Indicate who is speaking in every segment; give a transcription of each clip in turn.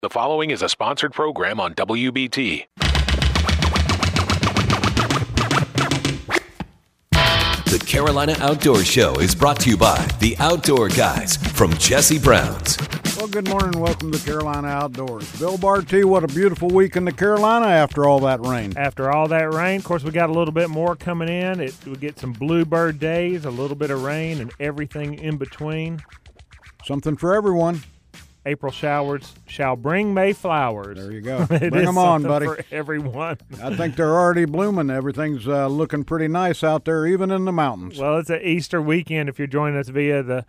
Speaker 1: The following is a sponsored program on WBT.
Speaker 2: The Carolina Outdoor Show is brought to you by the Outdoor Guys from Jesse Brown's.
Speaker 3: Well, good morning and welcome to Carolina Outdoors. Bill Barty, what a beautiful week in the Carolina after all that rain.
Speaker 4: After all that rain, of course, we got a little bit more coming in. We get some bluebird days, a little bit of rain, and everything in between.
Speaker 3: Something for everyone.
Speaker 4: April showers shall bring May flowers.
Speaker 3: There you go. Bring them on, buddy.
Speaker 4: For everyone.
Speaker 3: I think they're already blooming. Everything's looking pretty nice out there, even in the mountains.
Speaker 4: Well, it's an Easter weekend if you're joining us via the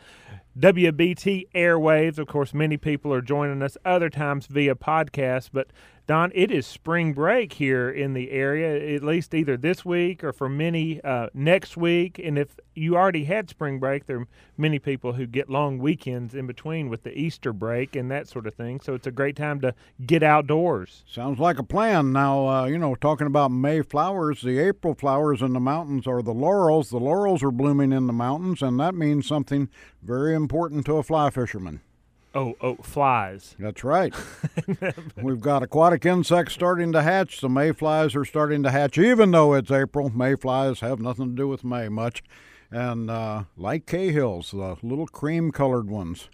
Speaker 4: WBT airwaves. Of course, many people are joining us other times via podcast. But, Don, it is spring break here in the area, at least either this week or for many next week. And if you already had spring break, there are many people who get long weekends in between with the Easter break and that sort of thing. So it's a great time to get outdoors.
Speaker 3: Sounds like a plan. Now, talking about May flowers, the April flowers in the mountains are the laurels. The laurels are blooming in the mountains, and that means something very important to a fly fisherman.
Speaker 4: Oh, flies.
Speaker 3: That's right. We've got aquatic insects starting to hatch. The mayflies are starting to hatch, even though it's April. Mayflies have nothing to do with May much. And like Cahills, the little cream-colored ones.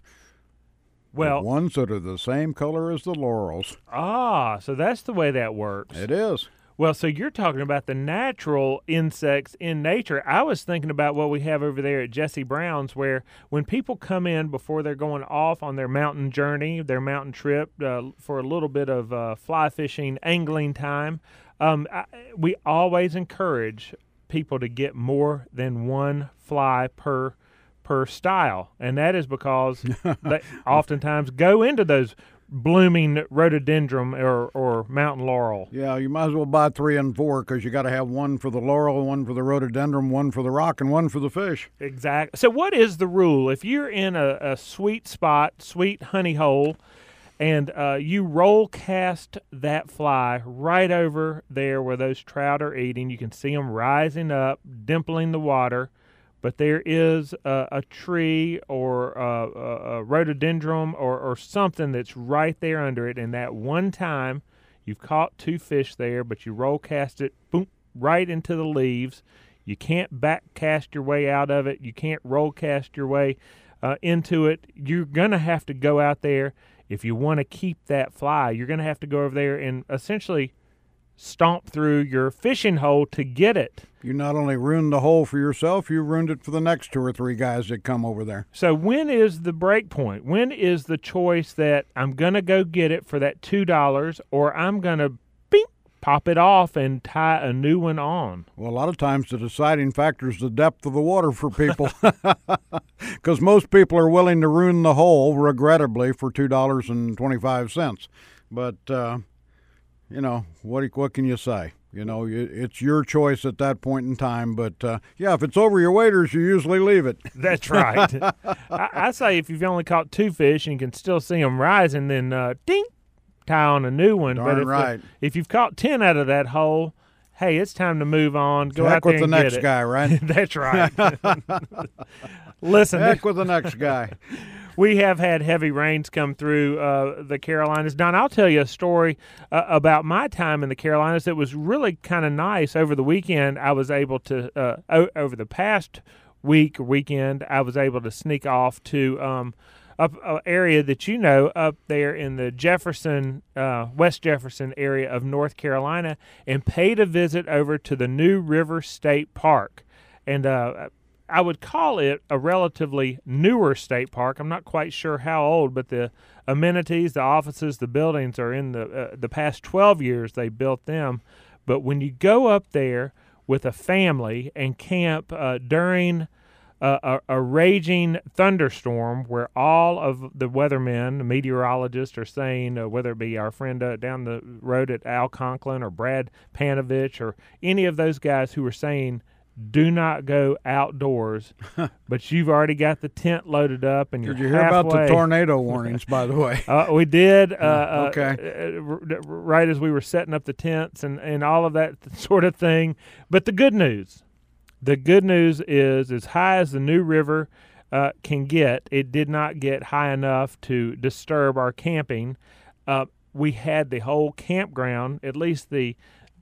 Speaker 4: Well,
Speaker 3: the ones that are the same color as the laurels.
Speaker 4: So that's the way that works.
Speaker 3: It is.
Speaker 4: Well, so you're talking about the natural insects in nature. I was thinking about what we have over there at Jesse Brown's, where when people come in before they're going off on their mountain journey, their mountain trip, for a little bit of fly fishing, angling time, we always encourage people to get more than one fly per style. And that is because they oftentimes go into those blooming rhododendron or mountain laurel.
Speaker 3: Yeah, you might as well buy 3 and 4 because you got to have one for the laurel, one for the rhododendron, one for the rock, and one for the fish.
Speaker 4: Exactly. So what is the rule? If you're in a sweet spot, sweet honey hole, and you roll cast that fly right over there where those trout are eating, you can see them rising up, dimpling the water, but there is a tree or a rhododendron or something that's right there under it, and that one time you've caught 2 fish there, but you roll cast it, boom, right into the leaves. You can't back cast your way out of it. You can't roll cast your way into it. You're going to have to go out there. If you want to keep that fly, you're going to have to go over there and essentially stomp through your fishing hole to get it.
Speaker 3: You not only ruined the hole for yourself, you ruined it for the next 2 or 3 guys that come over there.
Speaker 4: So when is the break point? When is the choice that I'm going to go get it for that $2 or I'm going to pop it off and tie a new one on?
Speaker 3: Well, a lot of times the deciding factor is the depth of the water for people because most people are willing to ruin the hole, regrettably, for $2.25. But, what can you say? It's your choice at that point in time. But, if it's over your waders, you usually leave it.
Speaker 4: That's right. I say if you've only caught 2 fish and you can still see them rising, then ding, tie on a new one.
Speaker 3: Darn
Speaker 4: but
Speaker 3: right.
Speaker 4: If you've caught 10 out of that hole, hey, it's time to move on. Go
Speaker 3: Heck
Speaker 4: out there
Speaker 3: with
Speaker 4: and
Speaker 3: the
Speaker 4: get
Speaker 3: next
Speaker 4: it.
Speaker 3: guy, right?
Speaker 4: That's right. Listen.
Speaker 3: Heck with the next guy.
Speaker 4: We have had heavy rains come through the Carolinas. Don, I'll tell you a story about my time in the Carolinas that was really kind of nice. Over the weekend, I was able to, over the past weekend, I was able to sneak off to an area that up there in the Jefferson, West Jefferson area of North Carolina, and paid a visit over to the New River State Park. And I would call it a relatively newer state park. I'm not quite sure how old, but the amenities, the offices, the buildings are in the past 12 years they built them. But when you go up there with a family and camp during a raging thunderstorm where all of the weathermen, the meteorologists are saying, whether it be our friend down the road at Al Conklin or Brad Panovich or any of those guys who are saying, do not go outdoors, but you've already got the tent loaded up and you're halfway.
Speaker 3: Did you hear about the tornado warnings, by the way?
Speaker 4: We did.
Speaker 3: Okay.
Speaker 4: Right as we were setting up the tents and all of that sort of thing. But the good news is as high as the New River can get, it did not get high enough to disturb our camping. we had the whole campground, at least the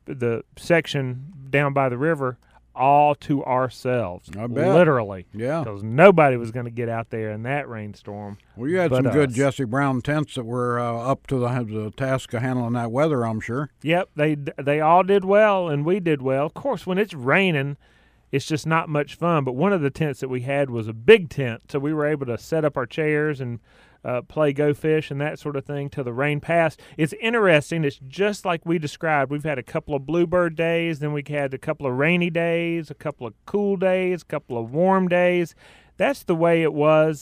Speaker 4: section down by the river, all to ourselves.
Speaker 3: I bet.
Speaker 4: Literally.
Speaker 3: Yeah.
Speaker 4: Because nobody was going to get out there in that rainstorm.
Speaker 3: Well, you had some good Jesse Brown tents that were up to the task of handling that weather, I'm sure.
Speaker 4: Yep, they all did well, and we did well. Of course, when it's raining, it's just not much fun. But one of the tents that we had was a big tent, so we were able to set up our chairs and play Go Fish and that sort of thing till the rain passed. It's interesting. It's just like we described. We've had a couple of bluebird days, then we had a couple of rainy days, a couple of cool days, a couple of warm days. That's the way it was,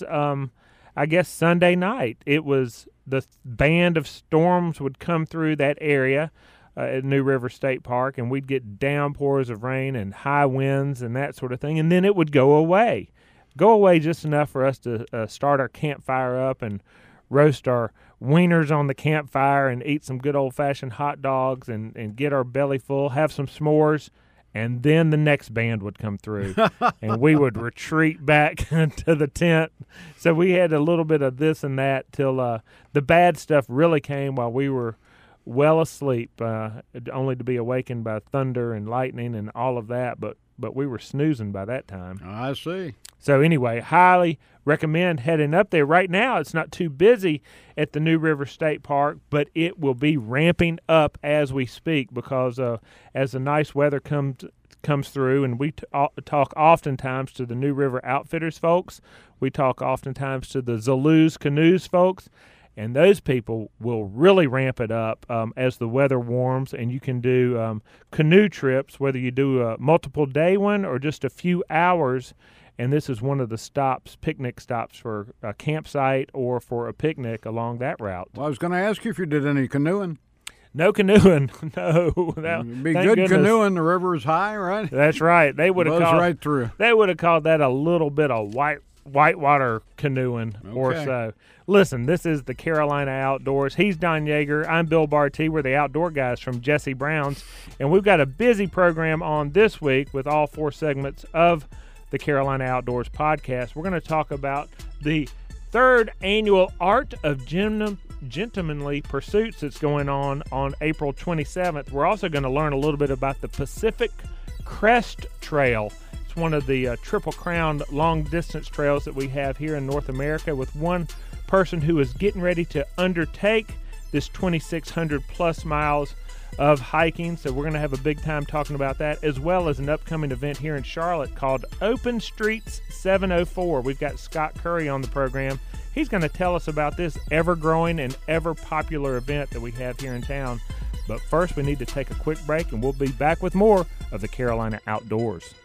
Speaker 4: I guess, Sunday night. It was the band of storms would come through that area at New River State Park, and we'd get downpours of rain and high winds and that sort of thing, and then it would go away. Go away just enough for us to start our campfire up and roast our wieners on the campfire and eat some good old-fashioned hot dogs and get our belly full, have some s'mores, and then the next band would come through, and we would retreat back to the tent. So we had a little bit of this and that till the bad stuff really came while we were well asleep, only to be awakened by thunder and lightning and all of that, but we were snoozing by that time.
Speaker 3: I see.
Speaker 4: So anyway, highly recommend heading up there. Right now, it's not too busy at the New River State Park, but it will be ramping up as we speak because as the nice weather comes through, and we talk oftentimes to the New River Outfitters folks. We talk oftentimes to the Zaluz Canoes folks. And those people will really ramp it up as the weather warms, and you can do canoe trips, whether you do a multiple-day one or just a few hours. And this is one of the stops, picnic stops for a campsite or for a picnic along that route.
Speaker 3: Well, I was going to ask you if you did any canoeing.
Speaker 4: No canoeing, no.
Speaker 3: It'd be good canoeing. The river is high, right?
Speaker 4: That's right. They would have called
Speaker 3: right through.
Speaker 4: They would have called that a little bit of whitewater canoeing or so. Listen, this is the Carolina Outdoors. He's Don Yeager. I'm Bill Barty. We're the outdoor guys from Jesse Brown's, and we've got a busy program on this week with all 4 segments of the Carolina Outdoors podcast. We're going to talk about the 3rd annual Art of Gentlemanly Pursuits that's going on April 27th. We're also going to learn a little bit about the Pacific Crest Trail. It's one of the Triple Crown long-distance trails that we have here in North America, with one person who is getting ready to undertake this 2,600-plus miles of hiking. So we're going to have a big time talking about that, as well as an upcoming event here in Charlotte called Open Streets 704. We've got Scott Curry on the program. He's going to tell us about this ever-growing and ever-popular event that we have here in town. But first, we need to take a quick break, and we'll be back with more of the Carolina Outdoors.